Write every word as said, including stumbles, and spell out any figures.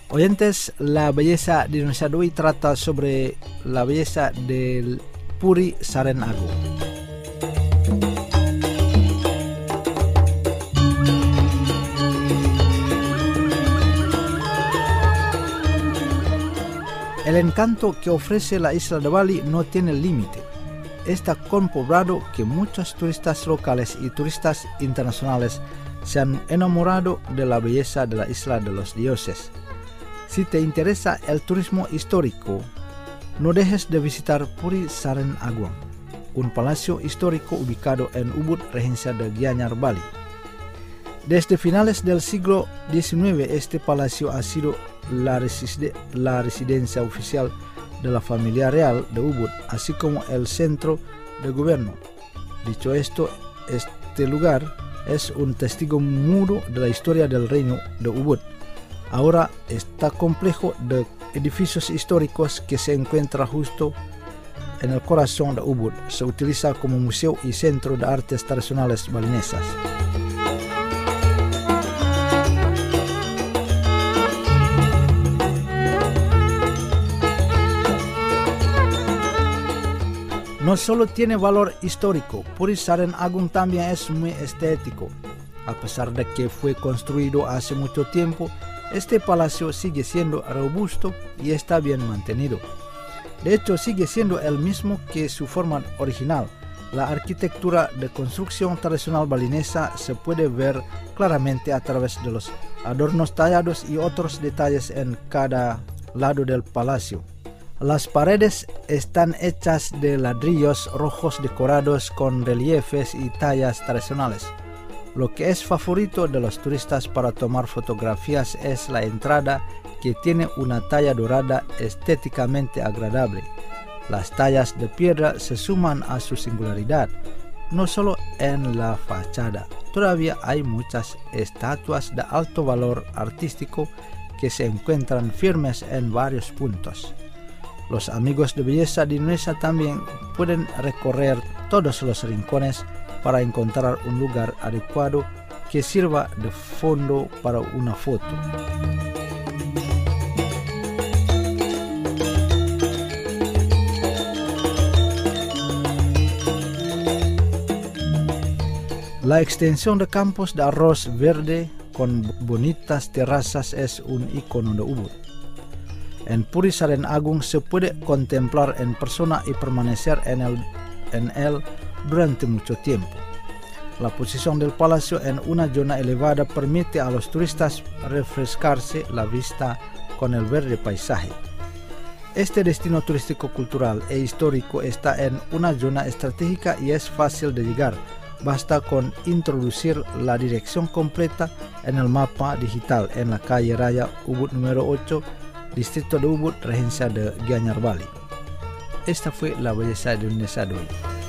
Oyentes, la belleza de Indonesia de hoy trata sobre la belleza del Puri Saren Agung. El encanto que ofrece la isla de Bali no tiene límite. Está compoblado que muchos turistas locales y turistas internacionales se han enamorado de la belleza de la isla de los dioses. Si te interesa el turismo histórico, no dejes de visitar Puri Saren Agung, un palacio histórico ubicado en Ubud, Regencia de Gianyar, Bali. Desde finales del siglo diecinueve, este palacio ha sido la, reside- la residencia oficial de la familia real de Ubud, así como el centro de gobierno. Dicho esto, este lugar es un testigo mudo de la historia del reino de Ubud. Ahora está complejo de edificios históricos que se encuentra justo en el corazón de Ubud. Se utiliza como museo y centro de artes tradicionales balinesas. No solo tiene valor histórico, Puri Saren Agung también es muy estético. A pesar de que fue construido hace mucho tiempo, este palacio sigue siendo robusto y está bien mantenido. De hecho, sigue siendo el mismo que su forma original. La arquitectura de construcción tradicional balinesa se puede ver claramente a través de los adornos tallados y otros detalles en cada lado del palacio. Las paredes están hechas de ladrillos rojos decorados con reliefes y tallas tradicionales. Lo que es favorito de los turistas para tomar fotografías es la entrada, que tiene una talla dorada estéticamente agradable. Las tallas de piedra se suman a su singularidad, no solo en la fachada. Todavía hay muchas estatuas de alto valor artístico que se encuentran firmes en varios puntos. Los amigos de belleza de Indonesia también pueden recorrer todos los rincones para encontrar un lugar adecuado que sirva de fondo para una foto. La extensión de campos de arroz verde con bonitas terrazas es un icono de Ubud. En Puri Saren Agung se puede contemplar en persona y permanecer en él, en él durante mucho tiempo. La posición del palacio en una zona elevada permite a los turistas refrescarse la vista con el verde paisaje. Este destino turístico cultural e histórico está en una zona estratégica y es fácil de llegar. Basta con introducir la dirección completa en el mapa digital en la calle Raya Ubud número ocho, distrito de Ubud, Regencia de Gianyar, Bali. Esta fue la belleza de Indonesia de hoy.